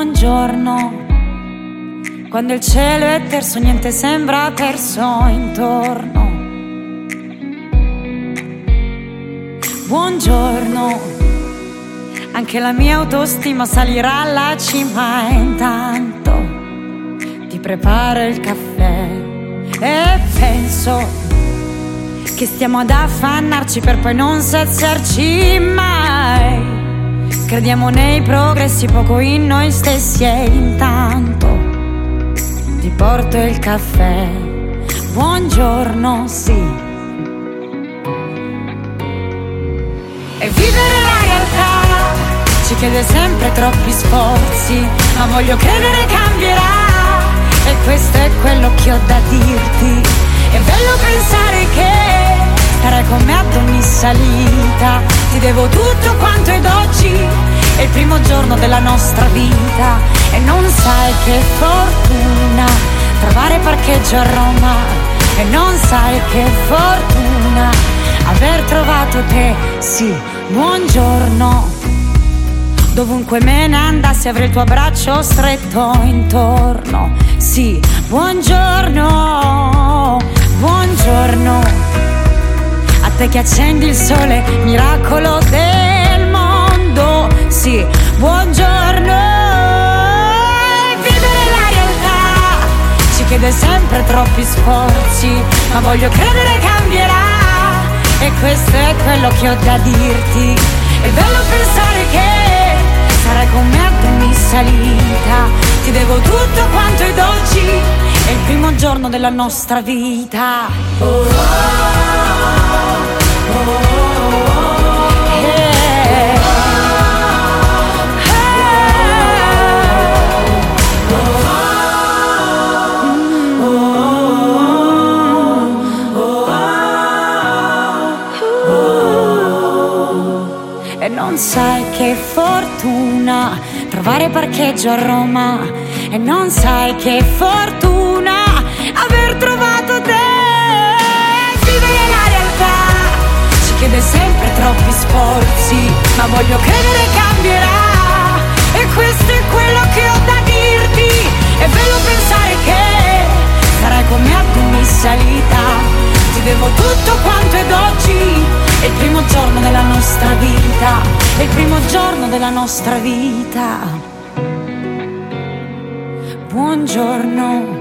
buongiorno. Quando il cielo è terso, niente sembra perso intorno. Buongiorno, anche la mia autostima salirà alla cima. E intanto ti preparo il caffè e penso che stiamo ad affannarci per poi non saziarci mai. Crediamo nei progressi, poco in noi stessi. E intanto ti porto il caffè. Buongiorno, sì. E vivere la realtà ci chiede sempre troppi sforzi, ma voglio credere cambierà, e questo è quello che ho da dirti. È bello pensare che starai con me ad ogni salita. Ti devo tutto quanto ed oggi è il primo giorno della nostra vita. E non sai che fortuna trovare parcheggio a Roma. E non sai che fortuna aver trovato te. Sì, buongiorno. Dovunque me ne andassi avrei il tuo abbraccio stretto intorno. Sì, buongiorno, buongiorno. A te che accendi il sole, miracolo del mondo. Sì, buongiorno. E vivere la realtà ci chiede sempre troppi sforzi, ma voglio credere cambierà, e questo è quello che ho da dirti. È bello pensare che sarai con me ad ogni salita. Ti devo tutto quanto ed oggi è il primo giorno della nostra vita. Oh, oh, oh, oh, yeah. E non sai che fortuna trovare parcheggio a Roma. E non sai che fortuna aver trovato te. Vivere la realtà ci chiede sempre troppi sforzi, ma voglio credere cambierà, e questo è quello che ho da dirti. È bello pensare che sarai con me ad ogni salita. Ti devo tutto quanto ed oggi è il primo giorno della nostra vita. È il primo giorno della nostra vita. Buongiorno.